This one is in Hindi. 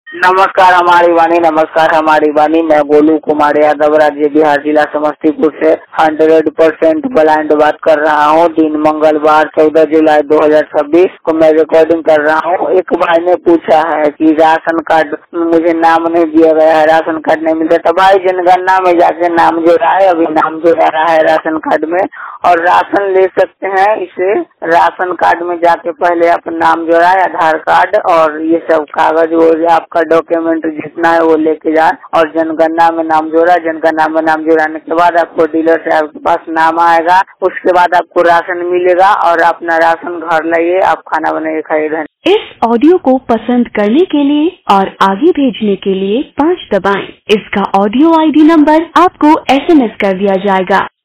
नमस्कार हमारी वाणी। मैं गोलू कुमार यादव, राज्य बिहार, जिला समस्तीपुर से 100% ब्लाइंड बात कर रहा हूँ। दिन मंगलवार 14 जुलाई 2026 को मैं रिकॉर्डिंग कर रहा हूँ। एक भाई ने पूछा है कि राशन कार्ड मुझे नाम नहीं दिया गया है, राशन कार्ड नहीं मिलता। तो भाई जनगणना में जाके नाम जोड़ा है, अभी नाम जोड़ा रहा है राशन कार्ड में, और राशन ले सकते हैं। इसे राशन कार्ड में जाके पहले अपना नाम जोड़ा है, आधार कार्ड और ये सब कागज वो आपका डॉक्यूमेंट जितना है वो लेके जाए, और जनगणना में नाम जोड़ा। जनगणना में नाम जोड़ाने के बाद आपको डीलर से आपके पास नाम आएगा, उसके बाद आपको राशन मिलेगा और अपना राशन घर लाइए, आप खाना बनाइए, खाइए। इस ऑडियो को पसंद करने के लिए और आगे भेजने के लिए 5 दबाएं। इसका ऑडियो ID नंबर आपको SMS कर दिया जाएगा।